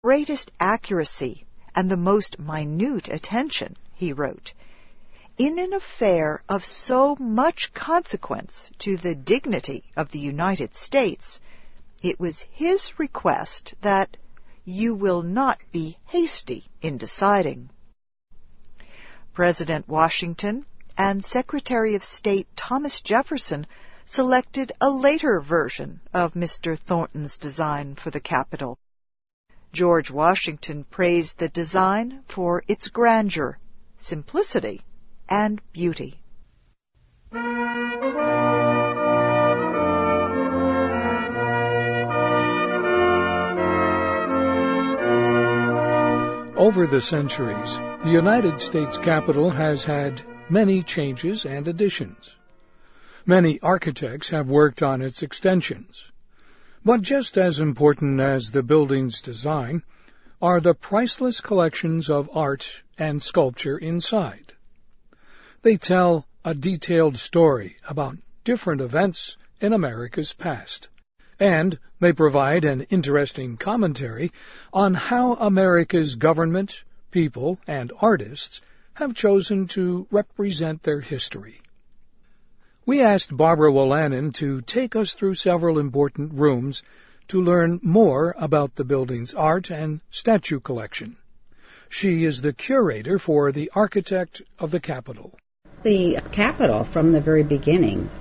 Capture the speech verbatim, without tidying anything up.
greatest accuracy and the most minute attention, he wrote. In an affair of so much consequence to the dignity of the United States, it was his request that you will not be hasty in deciding. President Washington and Secretary of State Thomas Jefferson selected a later version of Mister Thornton's design for the Capitol. George Washington praised the design for its grandeur, simplicity, and beauty. Over the centuries, the United States Capitol has had many changes and additions. Many architects have worked on its extensions. But just as important as the building's design are the priceless collections of art and sculpture inside. They tell a detailed story about different events in America's past, and they provide an interesting commentary on how America's government, people, and artists have chosen to represent their history. We asked Barbara Wolanin to take us through several important rooms to learn more about the building's art and statue collection. She is the curator for the Architect of the Capitol. The Capitol, from the very beginning,